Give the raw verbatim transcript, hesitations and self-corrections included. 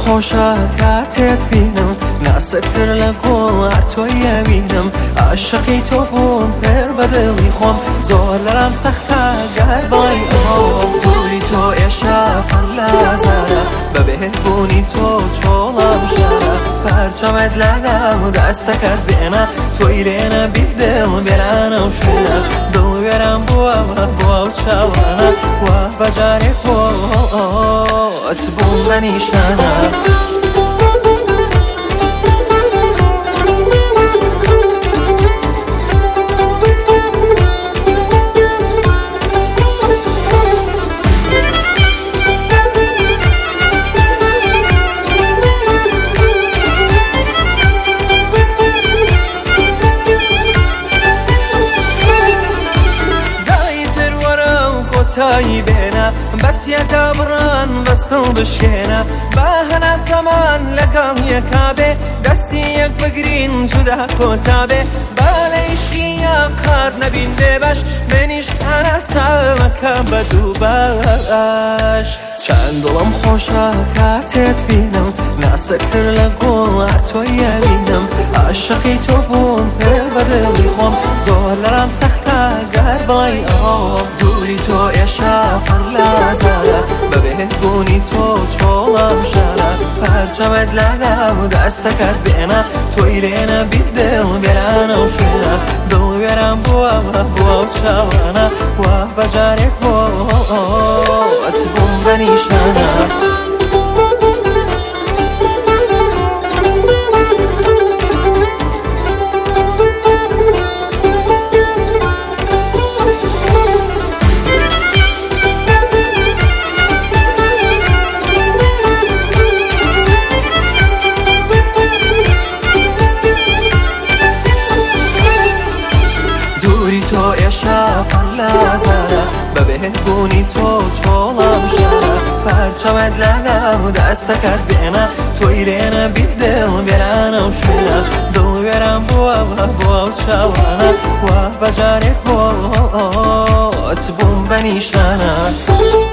خۆشە کاتێت بینم ناسەکتر لە گۆڵار تۆیە بینم عاشقی تۆ بووم پێر بە دڵی خۆم زۆر لەرام سەختە گەر بڵێ ئەوم دووری تۆ ئێشە پڕ لە ئازارە بە بێبوونی تۆ چۆڵام شارە پەرچەمت لە ناو دەستەکەت بێنە تۆی لێنە بیر دڵ بێرانە و شوێنە دڵ وێران بووە بۆ ئەو چاوانە وا بەجارێک بۆت بووم بە نیشانە تایی بێنە بەسیەکە بڕان بەستە و بشکێنە بە هەنا زەمان لەگەڵ یەکا بێ دەستی یەک بگرین جودا کۆتا بێ با لە عیشقی یاقات نەبین بێبەش منیش کارە ساڵەکە بە دوو باش چەند دڵم خۆشە کاتێت بینم ناسەکتر لە گۆڵار تۆیە بینم عاشقی تۆ بووم پێر بە دڵی خۆم زۆر لەرام سەختە گەر بڵێ ئەوم دووری تۆ ئێشە پڕ لە ئازارە بە بێبوونی تۆ چۆڵام شارە پەرچەمت لە ناو دەستەکەت بێنە تۆی لێنە بیر دڵ بێرانە و شوێنە دڵ وێران بووە بۆ ئەو چاوانە وا بەجارێک بۆت بووم بە نیشانە تۆ ئێشە پڕ لە ئازارە بە بێبوونی تۆ چۆڵام شارە پەرچەمت لە ناو دەستەکەت بێنە تۆی لێنە بیر دڵ بێرانە و شوێنە دڵ وێران بووە بۆ ئەو چاوانە وا بەجارێک بۆت بووم بە نیشانە